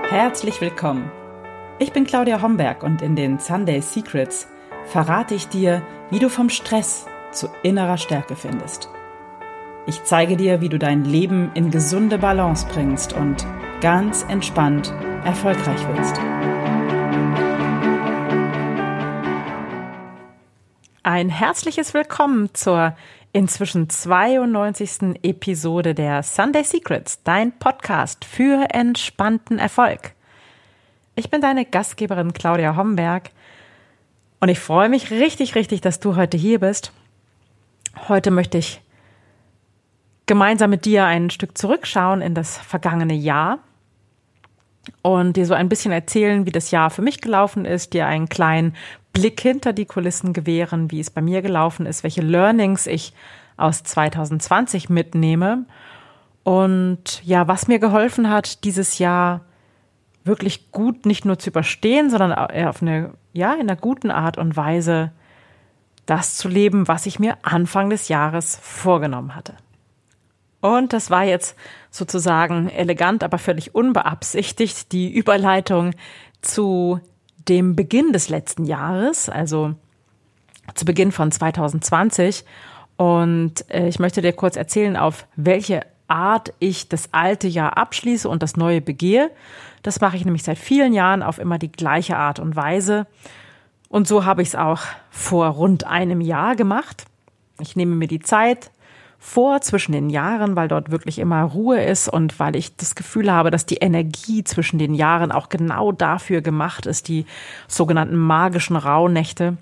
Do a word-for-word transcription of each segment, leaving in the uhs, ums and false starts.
Herzlich willkommen. Ich bin Claudia Homberg und in den Sunday Secrets verrate ich dir, wie du vom Stress zu innerer Stärke findest. Ich zeige dir, wie du dein Leben in gesunde Balance bringst und ganz entspannt erfolgreich wirst. Ein herzliches Willkommen zur inzwischen zweiundneunzigsten Episode der Sunday Secrets, dein Podcast für entspannten Erfolg. Ich bin deine Gastgeberin Claudia Homberg und ich freue mich richtig, richtig, dass du heute hier bist. Heute möchte ich gemeinsam mit dir ein Stück zurückschauen in das vergangene Jahr und dir so ein bisschen erzählen, wie das Jahr für mich gelaufen ist, dir einen kleinen Blick hinter die Kulissen gewähren, wie es bei mir gelaufen ist, welche Learnings ich aus zwanzig zwanzig mitnehme und ja, was mir geholfen hat, dieses Jahr wirklich gut nicht nur zu überstehen, sondern auf eine, ja, in einer guten Art und Weise das zu leben, was ich mir Anfang des Jahres vorgenommen hatte. Und das war jetzt sozusagen elegant, aber völlig unbeabsichtigt die Überleitung zu dem Beginn des letzten Jahres, also zu Beginn von zwanzig zwanzig. Und ich möchte dir kurz erzählen, auf welche Art ich das alte Jahr abschließe und das neue begehe. Das mache ich nämlich seit vielen Jahren auf immer die gleiche Art und Weise. Und so habe ich es auch vor rund einem Jahr gemacht. Ich nehme mir die Zeit vor zwischen den Jahren, weil dort wirklich immer Ruhe ist und weil ich das Gefühl habe, dass die Energie zwischen den Jahren auch genau dafür gemacht ist, die sogenannten magischen Rauhnächte.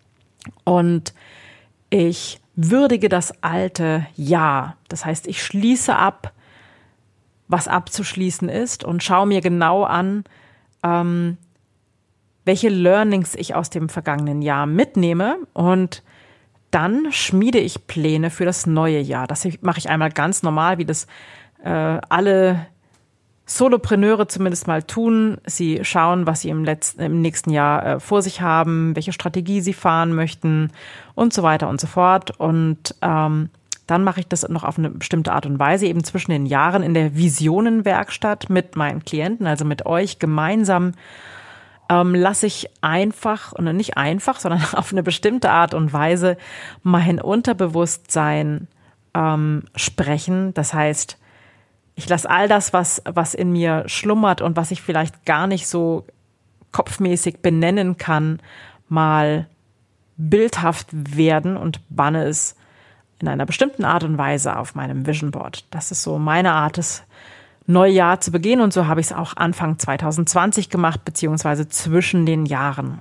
Und ich würdige das alte Jahr. Das heißt, ich schließe ab, was abzuschließen ist und schaue mir genau an, ähm, welche Learnings ich aus dem vergangenen Jahr mitnehme und dann schmiede ich Pläne für das neue Jahr. Das mache ich einmal ganz normal, wie das äh, alle Solopreneure zumindest mal tun. Sie schauen, was sie im, letzten, im nächsten Jahr äh, vor sich haben, welche Strategie sie fahren möchten und so weiter und so fort. Und ähm, dann mache ich das noch auf eine bestimmte Art und Weise, eben zwischen den Jahren in der Visionenwerkstatt mit meinen Klienten, also mit euch gemeinsam. Ähm, lasse ich einfach, und nicht einfach, sondern auf eine bestimmte Art und Weise mein Unterbewusstsein ähm, sprechen. Das heißt, ich lasse all das, was, was in mir schlummert und was ich vielleicht gar nicht so kopfmäßig benennen kann, mal bildhaft werden und banne es in einer bestimmten Art und Weise auf meinem Vision Board. Das ist so meine Art des Neujahr zu begehen und so habe ich es auch Anfang zwanzig zwanzig gemacht, beziehungsweise zwischen den Jahren.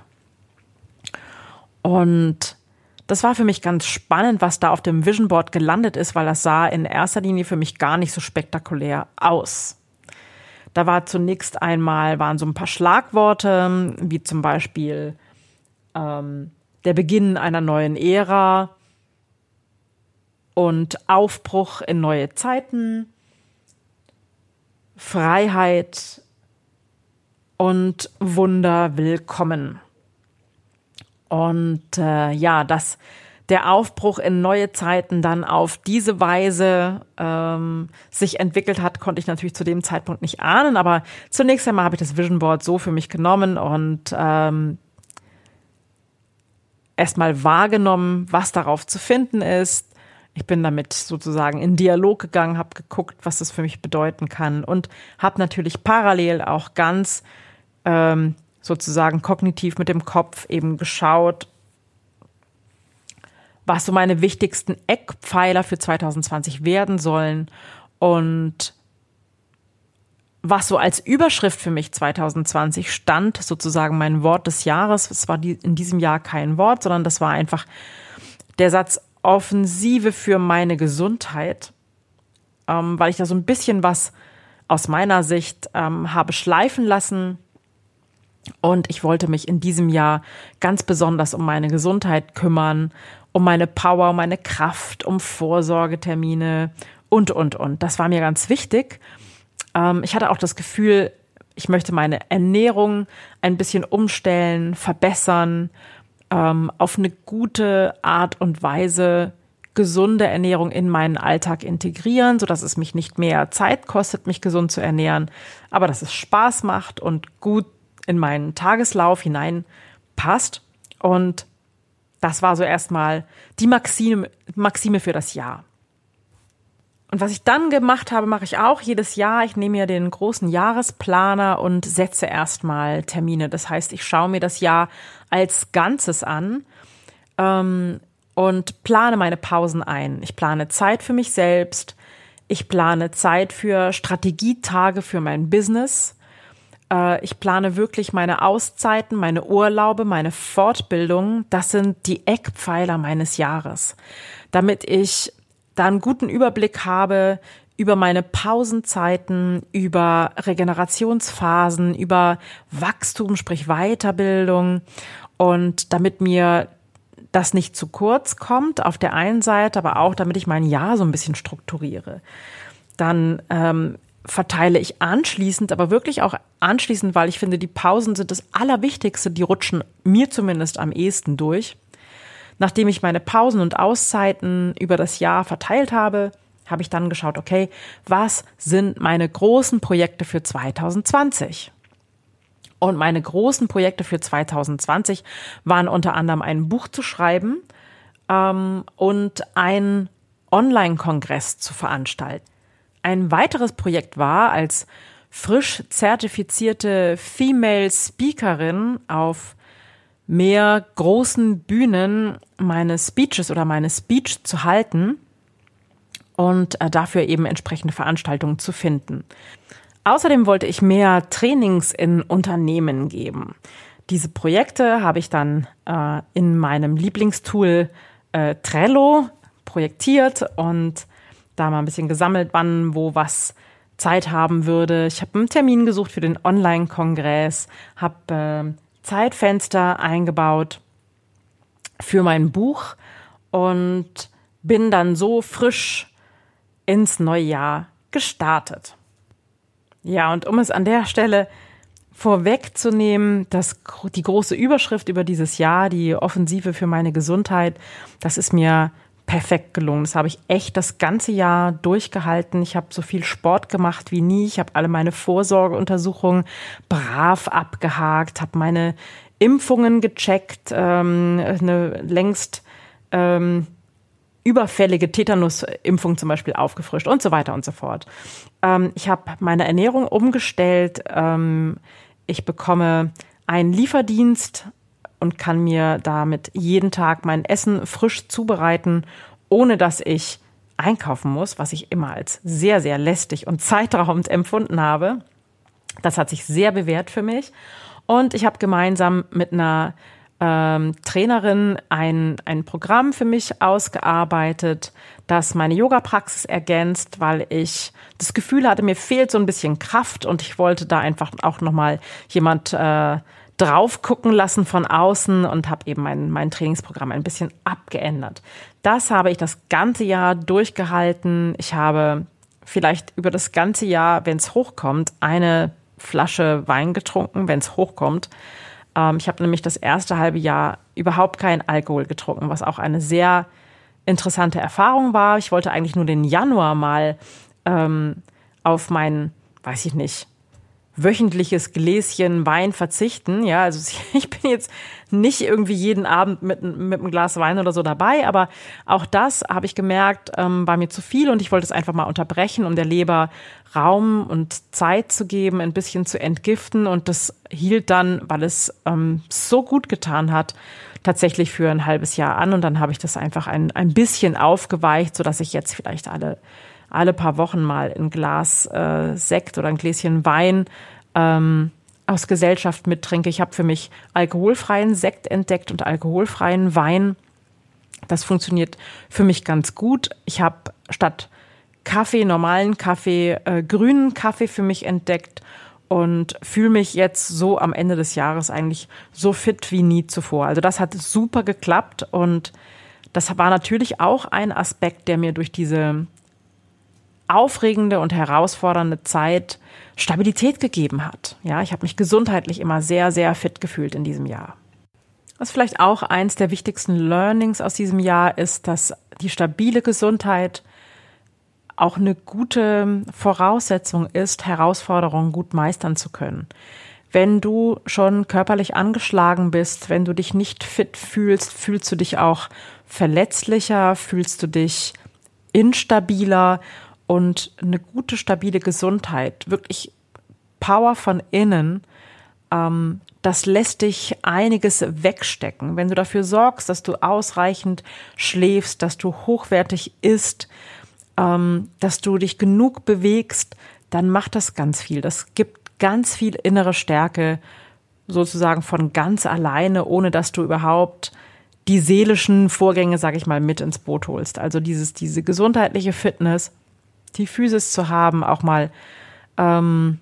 Und das war für mich ganz spannend, was da auf dem Vision Board gelandet ist, weil das sah in erster Linie für mich gar nicht so spektakulär aus. Da war zunächst einmal, waren so ein paar Schlagworte, wie zum Beispiel ähm, der Beginn einer neuen Ära und Aufbruch in neue Zeiten, Freiheit und Wunder willkommen. Und äh, ja, dass der Aufbruch in neue Zeiten dann auf diese Weise ähm, sich entwickelt hat, konnte ich natürlich zu dem Zeitpunkt nicht ahnen. Aber zunächst einmal habe ich das Vision Board so für mich genommen und ähm, erstmal wahrgenommen, was darauf zu finden ist. Ich bin damit sozusagen in Dialog gegangen, habe geguckt, was das für mich bedeuten kann und habe natürlich parallel auch ganz ähm, sozusagen kognitiv mit dem Kopf eben geschaut, was so meine wichtigsten Eckpfeiler für zwanzig zwanzig werden sollen und was so als Überschrift für mich zwanzig zwanzig stand, sozusagen mein Wort des Jahres. Es war die, in diesem Jahr kein Wort, sondern das war einfach der Satz Offensive für meine Gesundheit, ähm, weil ich da so ein bisschen was aus meiner Sicht ähm, habe schleifen lassen und ich wollte mich in diesem Jahr ganz besonders um meine Gesundheit kümmern, um meine Power, um meine Kraft, um Vorsorgetermine und, und, und. Das war mir ganz wichtig. Ähm, ich hatte auch das Gefühl, ich möchte meine Ernährung ein bisschen umstellen, verbessern, ähm, auf eine gute Art und Weise gesunde Ernährung in meinen Alltag integrieren, sodass es mich nicht mehr Zeit kostet, mich gesund zu ernähren, aber dass es Spaß macht und gut in meinen Tageslauf hineinpasst. Und das war so erstmal die Maxime, Maxime für das Jahr. Und was ich dann gemacht habe, mache ich auch jedes Jahr. Ich nehme mir den großen Jahresplaner und setze erstmal Termine. Das heißt, ich schaue mir das Jahr als Ganzes an ähm, und plane meine Pausen ein. Ich plane Zeit für mich selbst. Ich plane Zeit für Strategietage für mein Business. Äh, ich plane wirklich meine Auszeiten, meine Urlaube, meine Fortbildung. Das sind die Eckpfeiler meines Jahres, damit ich da einen guten Überblick habe über meine Pausenzeiten, über Regenerationsphasen, über Wachstum, sprich Weiterbildung, und damit mir das nicht zu kurz kommt auf der einen Seite, aber auch damit ich mein Jahr so ein bisschen strukturiere. Dann ähm, verteile ich anschließend, aber wirklich auch anschließend, weil ich finde, die Pausen sind das Allerwichtigste, die rutschen mir zumindest am ehesten durch. Nachdem ich meine Pausen und Auszeiten über das Jahr verteilt habe, habe ich dann geschaut, okay, was sind meine großen Projekte für zwanzig zwanzig? Und meine großen Projekte für zwanzig zwanzig waren unter anderem ein Buch zu schreiben ähm, und einen Online-Kongress zu veranstalten. Ein weiteres Projekt war, als frisch zertifizierte Female Speakerin auf mehr großen Bühnen meine Speeches oder meine Speech zu halten und dafür eben entsprechende Veranstaltungen zu finden. Außerdem wollte ich mehr Trainings in Unternehmen geben. Diese Projekte habe ich dann äh, in meinem Lieblingstool äh, Trello projektiert und da mal ein bisschen gesammelt, wann, wo, was Zeit haben würde. Ich habe einen Termin gesucht für den Online-Kongress, habe äh, Zeitfenster eingebaut für mein Buch und bin dann so frisch ins neue Jahr gestartet. Ja, und um es an der Stelle vorwegzunehmen, dass die große Überschrift über dieses Jahr, die Offensive für meine Gesundheit, das ist mir perfekt gelungen. Das habe ich echt das ganze Jahr durchgehalten. Ich habe so viel Sport gemacht wie nie. Ich habe alle meine Vorsorgeuntersuchungen brav abgehakt, habe meine Impfungen gecheckt, ähm, eine längst ähm, überfällige Tetanus-Impfung zum Beispiel aufgefrischt und so weiter und so fort. Ähm, ich habe meine Ernährung umgestellt. Ähm, ich bekomme einen Lieferdienst und kann mir damit jeden Tag mein Essen frisch zubereiten, ohne dass ich einkaufen muss, was ich immer als sehr, sehr lästig und zeitraubend empfunden habe. Das hat sich sehr bewährt für mich. Und ich habe gemeinsam mit einer ähm, Trainerin ein, ein Programm für mich ausgearbeitet, das meine Yoga-Praxis ergänzt, weil ich das Gefühl hatte, mir fehlt so ein bisschen Kraft und ich wollte da einfach auch nochmal jemand äh, drauf gucken lassen von außen und habe eben mein, mein Trainingsprogramm ein bisschen abgeändert. Das habe ich das ganze Jahr durchgehalten. Ich habe vielleicht über das ganze Jahr, wenn es hochkommt, eine Flasche Wein getrunken, wenn es hochkommt. Ähm, ich habe nämlich das erste halbe Jahr überhaupt keinen Alkohol getrunken, was auch eine sehr interessante Erfahrung war. Ich wollte eigentlich nur den Januar mal ähm, auf mein, weiß ich nicht, wöchentliches Gläschen Wein verzichten. Ja, also ich bin jetzt nicht irgendwie jeden Abend mit, mit einem Glas Wein oder so dabei, aber auch das habe ich gemerkt, ähm, war mir zu viel und ich wollte es einfach mal unterbrechen, um der Leber Raum und Zeit zu geben, ein bisschen zu entgiften, und das hielt dann, weil es ähm, so gut getan hat, tatsächlich für ein halbes Jahr an, und dann habe ich das einfach ein, ein bisschen aufgeweicht, sodass ich jetzt vielleicht alle alle paar Wochen mal ein Glas äh, Sekt oder ein Gläschen Wein ähm, aus Gesellschaft mittrinke. Ich habe für mich alkoholfreien Sekt entdeckt und alkoholfreien Wein. Das funktioniert für mich ganz gut. Ich habe statt Kaffee, normalen Kaffee, äh, grünen Kaffee für mich entdeckt und fühle mich jetzt so am Ende des Jahres eigentlich so fit wie nie zuvor. Also das hat super geklappt, und das war natürlich auch ein Aspekt, der mir durch diese aufregende und herausfordernde Zeit Stabilität gegeben hat. Ja, ich habe mich gesundheitlich immer sehr, sehr fit gefühlt in diesem Jahr. Was vielleicht auch eins der wichtigsten Learnings aus diesem Jahr ist, dass die stabile Gesundheit auch eine gute Voraussetzung ist, Herausforderungen gut meistern zu können. Wenn du schon körperlich angeschlagen bist, wenn du dich nicht fit fühlst, fühlst du dich auch verletzlicher, fühlst du dich instabiler und eine gute, stabile Gesundheit, wirklich Power von innen, ähm, das lässt dich einiges wegstecken. Wenn du dafür sorgst, dass du ausreichend schläfst, dass du hochwertig isst, ähm, dass du dich genug bewegst, dann macht das ganz viel. Das gibt ganz viel innere Stärke sozusagen von ganz alleine, ohne dass du überhaupt die seelischen Vorgänge, sag ich mal, mit ins Boot holst. Also dieses, diese gesundheitliche Fitness, die Physis zu haben, auch mal ähm,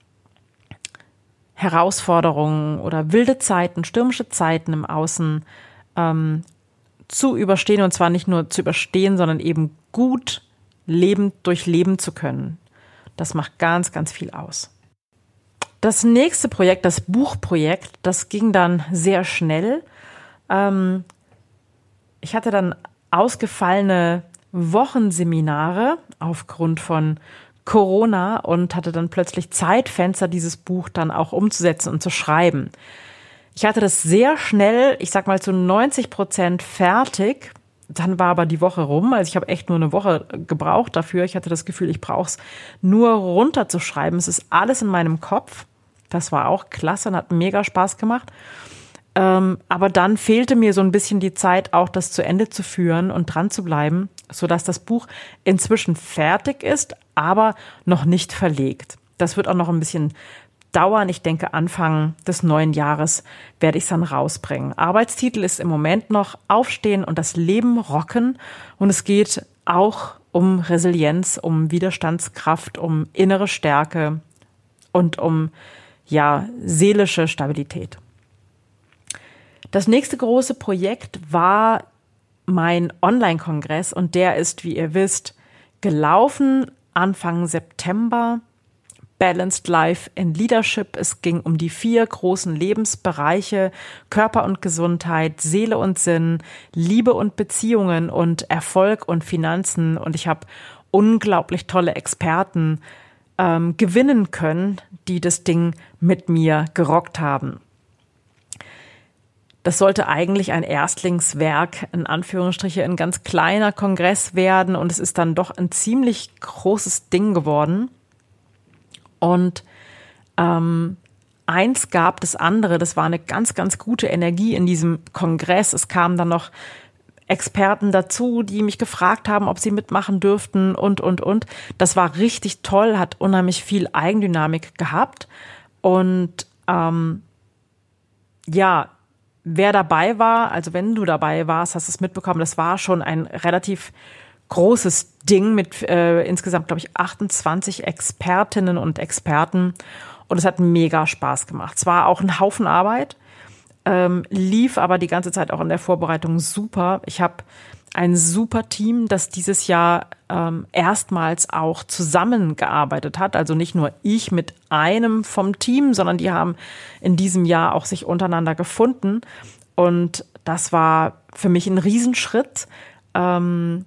Herausforderungen oder wilde Zeiten, stürmische Zeiten im Außen ähm, zu überstehen, und zwar nicht nur zu überstehen, sondern eben gut lebend durchleben zu können. Das macht ganz, ganz viel aus. Das nächste Projekt, das Buchprojekt, das ging dann sehr schnell. Ähm, ich hatte dann ausgefallene Wochenseminare aufgrund von Corona und hatte dann plötzlich Zeitfenster, dieses Buch dann auch umzusetzen und zu schreiben. Ich hatte das sehr schnell, ich sag mal zu neunzig Prozent fertig. Dann war aber die Woche rum. Also ich habe echt nur eine Woche gebraucht dafür. Ich hatte das Gefühl, ich brauche es nur runterzuschreiben. Es ist alles in meinem Kopf. Das war auch klasse und hat mega Spaß gemacht. Ähm, aber dann fehlte mir so ein bisschen die Zeit, auch das zu Ende zu führen und dran zu bleiben, sodass das Buch inzwischen fertig ist, aber noch nicht verlegt. Das wird auch noch ein bisschen dauern. Ich denke, Anfang des neuen Jahres werde ich es dann rausbringen. Arbeitstitel ist im Moment noch Aufstehen und das Leben rocken. Und es geht auch um Resilienz, um Widerstandskraft, um innere Stärke und um, ja, seelische Stabilität. Das nächste große Projekt war mein Online-Kongress und der ist, wie ihr wisst, gelaufen Anfang September. Balanced Life in Leadership. Es ging um die vier großen Lebensbereiche: Körper und Gesundheit, Seele und Sinn, Liebe und Beziehungen und Erfolg und Finanzen. Und ich habe unglaublich tolle Experten ähm, gewinnen können, die das Ding mit mir gerockt haben. Das sollte eigentlich ein Erstlingswerk, in Anführungsstriche, ein ganz kleiner Kongress werden. Und es ist dann doch ein ziemlich großes Ding geworden. Und ähm, eins gab das andere, das war eine ganz, ganz gute Energie in diesem Kongress. Es kamen dann noch Experten dazu, die mich gefragt haben, ob sie mitmachen dürften und, und, und. Das war richtig toll, hat unheimlich viel Eigendynamik gehabt. Und ähm, ja, wer dabei war, also wenn du dabei warst, hast du es mitbekommen, das war schon ein relativ großes Ding mit äh, insgesamt, glaube ich, achtundzwanzig Expertinnen und Experten. Und es hat mega Spaß gemacht. Es war auch ein Haufen Arbeit, ähm, lief aber die ganze Zeit auch in der Vorbereitung super. Ich habe ein super Team, das dieses Jahr ähm, erstmals auch zusammengearbeitet hat. Also nicht nur ich mit einem vom Team, sondern die haben in diesem Jahr auch sich untereinander gefunden. Und das war für mich ein Riesenschritt, ähm,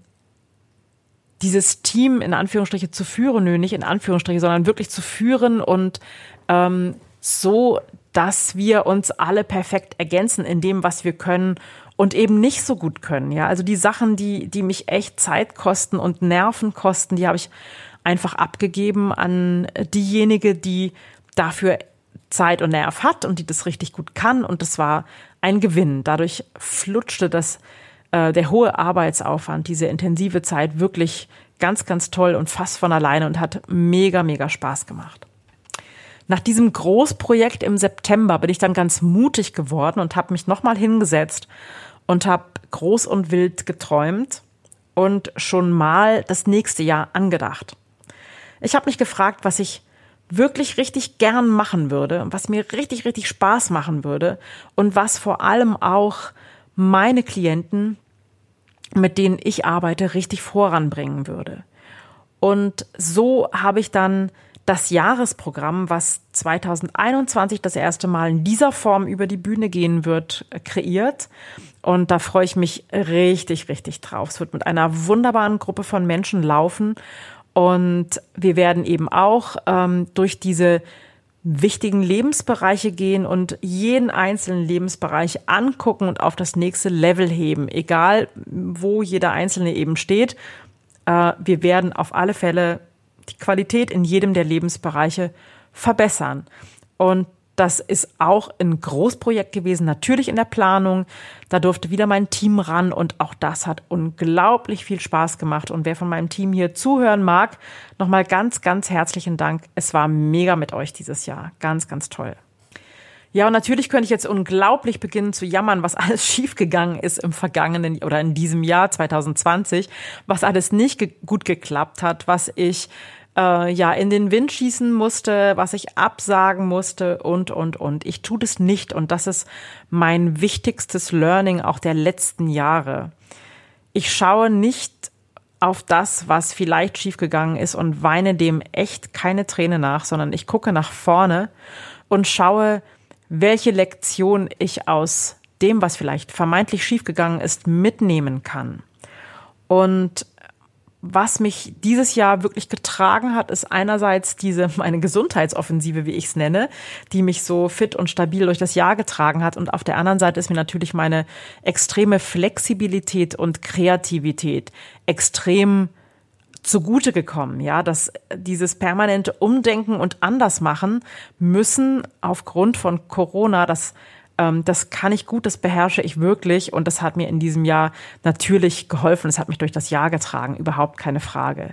dieses Team in Anführungsstriche zu führen, nö, nicht in Anführungsstriche, sondern wirklich zu führen und ähm, so, dass wir uns alle perfekt ergänzen in dem, was wir können und eben nicht so gut können. Ja, also die Sachen, die die mich echt Zeit kosten und Nerven kosten, die habe ich einfach abgegeben an diejenige, die dafür Zeit und Nerv hat und die das richtig gut kann. Und das war ein Gewinn. Dadurch flutschte das der hohe Arbeitsaufwand, diese intensive Zeit wirklich ganz, ganz toll und fast von alleine und hat mega, mega Spaß gemacht. Nach diesem Großprojekt im September bin ich dann ganz mutig geworden und habe mich nochmal hingesetzt und habe groß und wild geträumt und schon mal das nächste Jahr angedacht. Ich habe mich gefragt, was ich wirklich richtig gern machen würde, was mir richtig, richtig Spaß machen würde und was vor allem auch meine Klienten, mit denen ich arbeite, richtig voranbringen würde. Und so habe ich dann das Jahresprogramm, was zwanzig einundzwanzig das erste Mal in dieser Form über die Bühne gehen wird, kreiert. Und da freue ich mich richtig, richtig drauf. Es wird mit einer wunderbaren Gruppe von Menschen laufen. Und wir werden eben auch ähm, durch diese wichtigen Lebensbereiche gehen und jeden einzelnen Lebensbereich angucken und auf das nächste Level heben, egal wo jeder Einzelne eben steht. Äh, wir werden auf alle Fälle die Qualität in jedem der Lebensbereiche verbessern. Und das ist auch ein Großprojekt gewesen, natürlich in der Planung. Da durfte wieder mein Team ran und auch das hat unglaublich viel Spaß gemacht. Und wer von meinem Team hier zuhören mag, nochmal ganz, ganz herzlichen Dank. Es war mega mit euch dieses Jahr. Ganz, ganz toll. Ja, und natürlich könnte ich jetzt unglaublich beginnen zu jammern, was alles schiefgegangen ist im vergangenen oder in diesem Jahr zwanzig zwanzig, was alles nicht ge- gut geklappt hat, was ich äh, ja in den Wind schießen musste, was ich absagen musste und, und, und. Ich tue das nicht und das ist mein wichtigstes Learning auch der letzten Jahre. Ich schaue nicht auf das, was vielleicht schiefgegangen ist und weine dem echt keine Träne nach, sondern ich gucke nach vorne und schaue, welche Lektion ich aus dem, was vielleicht vermeintlich schiefgegangen ist, mitnehmen kann. Und was mich dieses Jahr wirklich getragen hat, ist einerseits diese meine Gesundheitsoffensive, wie ich es nenne, die mich so fit und stabil durch das Jahr getragen hat. Und auf der anderen Seite ist mir natürlich meine extreme Flexibilität und Kreativität extrem zugute gekommen, ja, dass dieses permanente Umdenken und Andersmachen müssen aufgrund von Corona, das, ähm, das kann ich gut, das beherrsche ich wirklich und das hat mir in diesem Jahr natürlich geholfen, es hat mich durch das Jahr getragen, überhaupt keine Frage.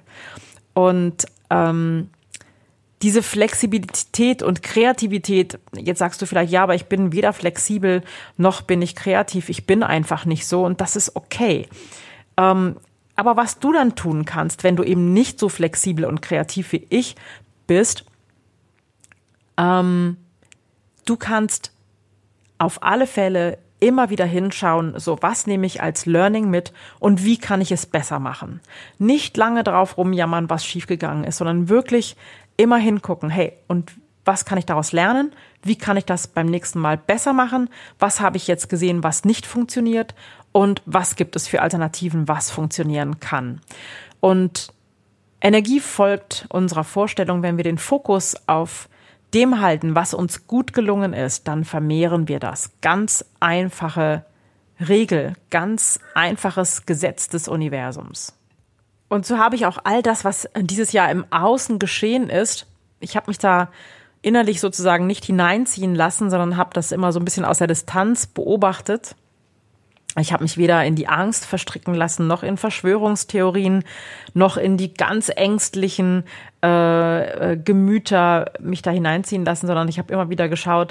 Und ähm, diese Flexibilität und Kreativität, jetzt sagst du vielleicht, ja, aber ich bin weder flexibel noch bin ich kreativ, ich bin einfach nicht so und das ist okay. Ähm, Aber was du dann tun kannst, wenn du eben nicht so flexibel und kreativ wie ich bist, ähm, du kannst auf alle Fälle immer wieder hinschauen, so was nehme ich als Learning mit und wie kann ich es besser machen. Nicht lange drauf rumjammern, was schiefgegangen ist, sondern wirklich immer hingucken, hey, und was kann ich daraus lernen? Wie kann ich das beim nächsten Mal besser machen? Was habe ich jetzt gesehen, was nicht funktioniert? Und was gibt es für Alternativen, was funktionieren kann? Und Energie folgt unserer Vorstellung, wenn wir den Fokus auf dem halten, was uns gut gelungen ist, dann vermehren wir das. Ganz einfache Regel, ganz einfaches Gesetz des Universums. Und so habe ich auch all das, was dieses Jahr im Außen geschehen ist, ich habe mich da innerlich sozusagen nicht hineinziehen lassen, sondern habe das immer so ein bisschen aus der Distanz beobachtet. Ich habe mich weder in die Angst verstricken lassen, noch in Verschwörungstheorien, noch in die ganz ängstlichen äh, äh, Gemüter mich da hineinziehen lassen, sondern ich habe immer wieder geschaut,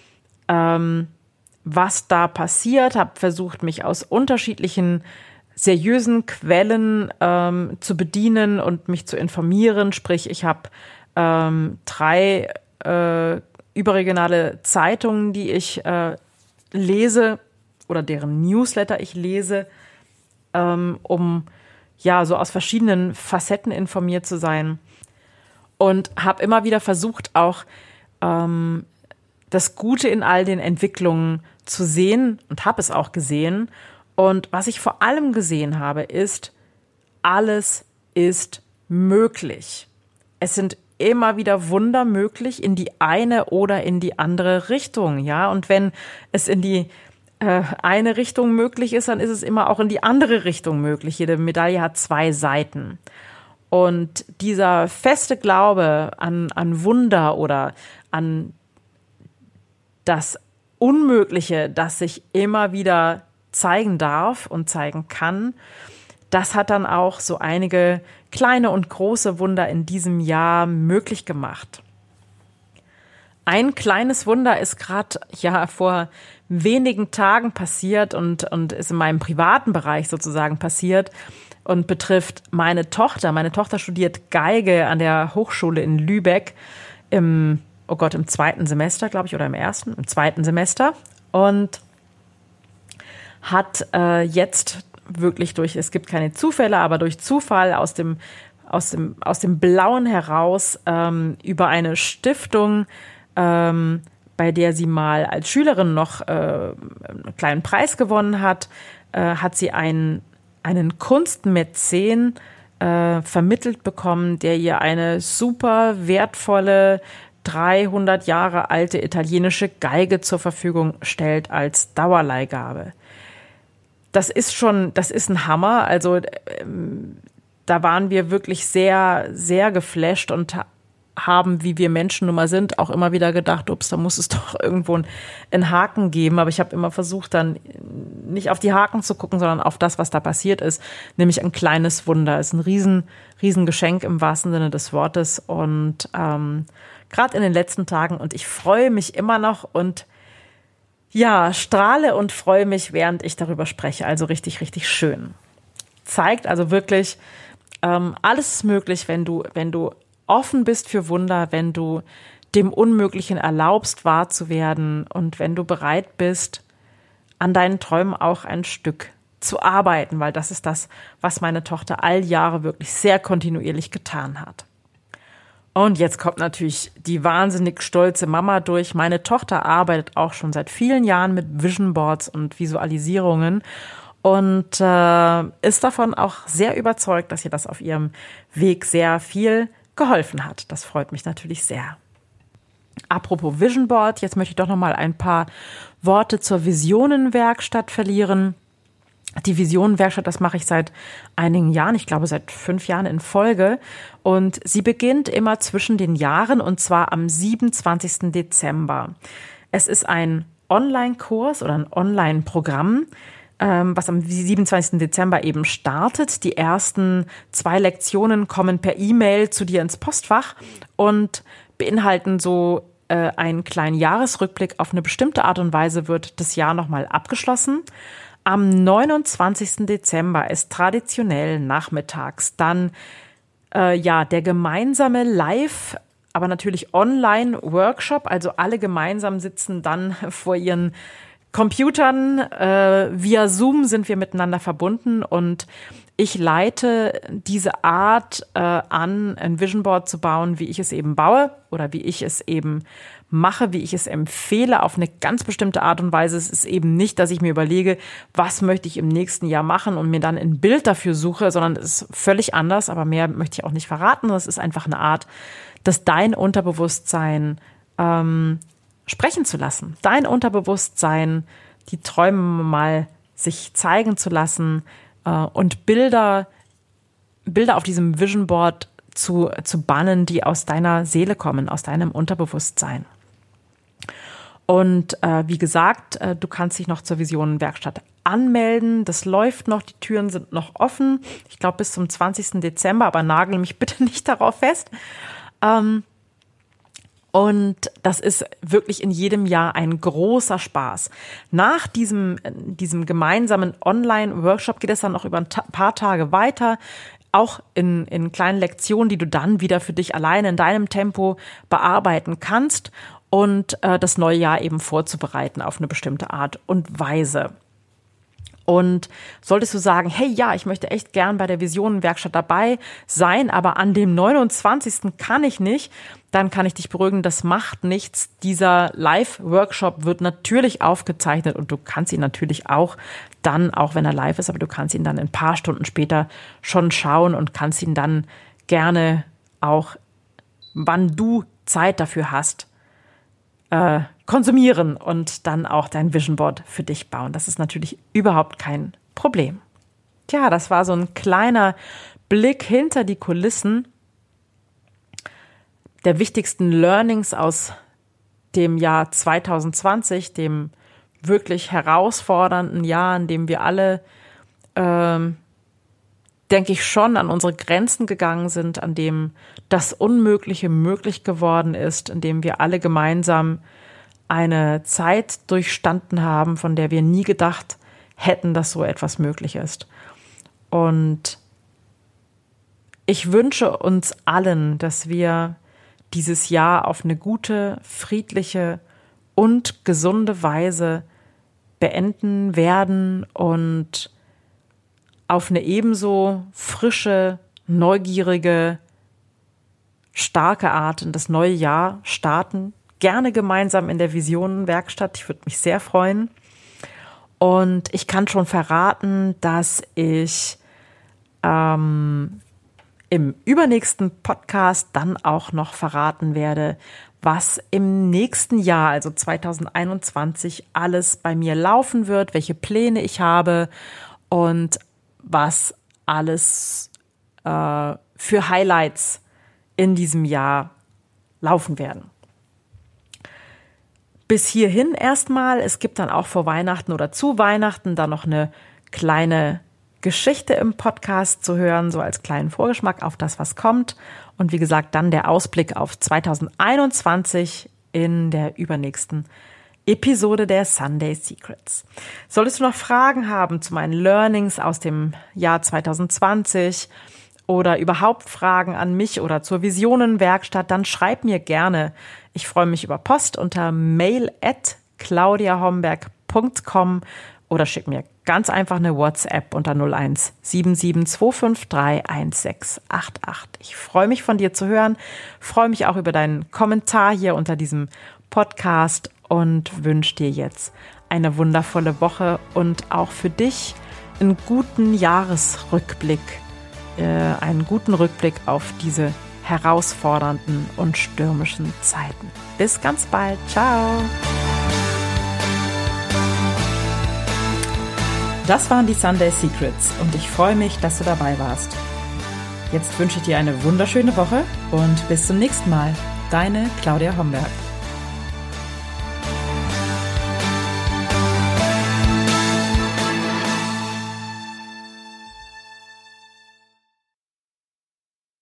ähm, was da passiert, habe versucht, mich aus unterschiedlichen seriösen Quellen ähm, zu bedienen und mich zu informieren. Sprich, ich habe ähm, drei äh, überregionale Zeitungen, die ich äh, lese, oder deren Newsletter ich lese, ähm, um ja so aus verschiedenen Facetten informiert zu sein. Und habe immer wieder versucht, auch ähm, das Gute in all den Entwicklungen zu sehen und habe es auch gesehen. Und was ich vor allem gesehen habe, ist, alles ist möglich. Es sind immer wieder Wunder möglich in die eine oder in die andere Richtung, ja. Und wenn es in die eine Richtung möglich ist, dann ist es immer auch in die andere Richtung möglich. Jede Medaille hat zwei Seiten. Und dieser feste Glaube an, an Wunder oder an das Unmögliche, das sich immer wieder zeigen darf und zeigen kann, das hat dann auch so einige kleine und große Wunder in diesem Jahr möglich gemacht. Ein kleines Wunder ist gerade ja vor wenigen Tagen passiert und, und ist in meinem privaten Bereich sozusagen passiert und betrifft meine Tochter. Meine Tochter studiert Geige an der Hochschule in Lübeck im, oh Gott, im zweiten Semester, glaube ich, oder im ersten, im zweiten Semester und hat äh, jetzt wirklich durch, es gibt keine Zufälle, aber durch Zufall aus dem aus dem, aus dem Blauen heraus ähm, über eine Stiftung, ähm, bei der sie mal als Schülerin noch äh, einen kleinen Preis gewonnen hat, äh, hat sie einen, einen Kunstmäzen äh, vermittelt bekommen, der ihr eine super wertvolle, dreihundert Jahre alte italienische Geige zur Verfügung stellt als Dauerleihgabe. Das ist schon, das ist ein Hammer. Also ähm, da waren wir wirklich sehr, sehr geflasht und haben, wie wir Menschen nun mal sind, auch immer wieder gedacht, ups, da muss es doch irgendwo einen Haken geben. Aber ich habe immer versucht, dann nicht auf die Haken zu gucken, sondern auf das, was da passiert ist. Nämlich ein kleines Wunder. Es ist ein riesen, riesen Geschenk im wahrsten Sinne des Wortes. Und ähm, gerade in den letzten Tagen. Und ich freue mich immer noch und ja, strahle und freue mich, während ich darüber spreche. Also richtig, richtig schön. Zeigt also wirklich, ähm, alles ist möglich, wenn du, wenn du offen bist für Wunder, wenn du dem Unmöglichen erlaubst, wahr zu werden und wenn du bereit bist, an deinen Träumen auch ein Stück zu arbeiten, weil das ist das, was meine Tochter all Jahre wirklich sehr kontinuierlich getan hat. Und jetzt kommt natürlich die wahnsinnig stolze Mama durch. Meine Tochter arbeitet auch schon seit vielen Jahren mit Vision Boards und Visualisierungen und äh, ist davon auch sehr überzeugt, dass ihr das auf ihrem Weg sehr viel geholfen hat. Das freut mich natürlich sehr. Apropos Vision Board, jetzt möchte ich doch noch mal ein paar Worte zur Visionenwerkstatt verlieren. Die Visionenwerkstatt, das mache ich seit einigen Jahren, ich glaube seit fünf Jahren in Folge. Und sie beginnt immer zwischen den Jahren und zwar am siebenundzwanzigsten Dezember. Es ist ein Online-Kurs oder ein Online-Programm, ähm, was am siebenundzwanzigsten Dezember eben startet. Die ersten zwei Lektionen kommen per E-Mail zu dir ins Postfach und beinhalten so äh, einen kleinen Jahresrückblick. Auf eine bestimmte Art und Weise wird das Jahr nochmal abgeschlossen. Am neunundzwanzigsten Dezember ist traditionell nachmittags dann äh, ja der gemeinsame Live, aber natürlich Online-Workshop. Also alle gemeinsam sitzen dann vor ihren Computern. Äh, via Zoom sind wir miteinander verbunden und ich leite diese Art äh, an, ein Vision Board zu bauen, wie ich es eben baue oder wie ich es eben mache, wie ich es empfehle, auf eine ganz bestimmte Art und Weise. Es ist eben nicht, dass ich mir überlege, was möchte ich im nächsten Jahr machen und mir dann ein Bild dafür suche, sondern es ist völlig anders, aber mehr möchte ich auch nicht verraten. Es ist einfach eine Art, dass dein Unterbewusstsein ähm, sprechen zu lassen, dein Unterbewusstsein, die Träume mal sich zeigen zu lassen äh, und Bilder, Bilder auf diesem Vision Board zu, zu bannen, die aus deiner Seele kommen, aus deinem Unterbewusstsein. Und äh, wie gesagt, äh, du kannst dich noch zur Visionenwerkstatt anmelden. Das läuft noch, die Türen sind noch offen. Ich glaube bis zum zwanzigsten Dezember, aber nagel mich bitte nicht darauf fest. Ähm, und das ist wirklich in jedem Jahr ein großer Spaß. Nach diesem, diesem gemeinsamen Online-Workshop geht es dann noch über ein ta- paar Tage weiter. Auch in, in kleinen Lektionen, die du dann wieder für dich alleine in deinem Tempo bearbeiten kannst und äh, das neue Jahr eben vorzubereiten auf eine bestimmte Art und Weise. Und solltest du sagen, hey, ja, ich möchte echt gern bei der Visionenwerkstatt dabei sein, aber an dem neunundzwanzigsten kann ich nicht, dann kann ich dich beruhigen, das macht nichts. Dieser Live-Workshop wird natürlich aufgezeichnet und du kannst ihn natürlich auch dann, auch wenn er live ist, aber du kannst ihn dann ein paar Stunden später schon schauen und kannst ihn dann gerne auch, wann du Zeit dafür hast, äh, konsumieren und dann auch dein Vision Board für dich bauen. Das ist natürlich überhaupt kein Problem. Tja, das war so ein kleiner Blick hinter die Kulissen der wichtigsten Learnings aus dem Jahr zwanzig zwanzig, dem wirklich herausfordernden Jahr, in dem wir alle, ähm, denke ich, schon an unsere Grenzen gegangen sind, an dem das Unmögliche möglich geworden ist, in dem wir alle gemeinsam eine Zeit durchstanden haben, von der wir nie gedacht hätten, dass so etwas möglich ist. Und ich wünsche uns allen, dass wir dieses Jahr auf eine gute, friedliche und gesunde Weise beenden werden und auf eine ebenso frische, neugierige, starke Art in das neue Jahr starten. Gerne gemeinsam in der Visionenwerkstatt. Ich würde mich sehr freuen. Und ich kann schon verraten, dass ich ähm, im übernächsten Podcast dann auch noch verraten werde, was im nächsten Jahr, also zwanzig einundzwanzig, alles bei mir laufen wird, welche Pläne ich habe und was alles äh, für Highlights in diesem Jahr laufen werden. Bis hierhin erstmal. Es gibt dann auch vor Weihnachten oder zu Weihnachten dann noch eine kleine Geschichte im Podcast zu hören, so als kleinen Vorgeschmack auf das, was kommt. Und wie gesagt, dann der Ausblick auf zwanzig einundzwanzig in der übernächsten Episode der Sunday Secrets. Solltest du noch Fragen haben zu meinen Learnings aus dem Jahr zwanzig zwanzig oder überhaupt Fragen an mich oder zur Visionenwerkstatt, dann schreib mir gerne. Ich freue mich über Post unter mail at claudia homberg punkt com oder schick mir ganz einfach eine WhatsApp unter null eins sieben sieben zwei fünf drei eins sechs acht acht. Ich freue mich, von dir zu hören, freue mich auch über deinen Kommentar hier unter diesem Podcast und wünsche dir jetzt eine wundervolle Woche und auch für dich einen guten Jahresrückblick, äh, einen guten Rückblick auf diese herausfordernden und stürmischen Zeiten. Bis ganz bald. Ciao. Das waren die Sunday Secrets und ich freue mich, dass du dabei warst. Jetzt wünsche ich dir eine wunderschöne Woche und bis zum nächsten Mal. Deine Claudia Homberg.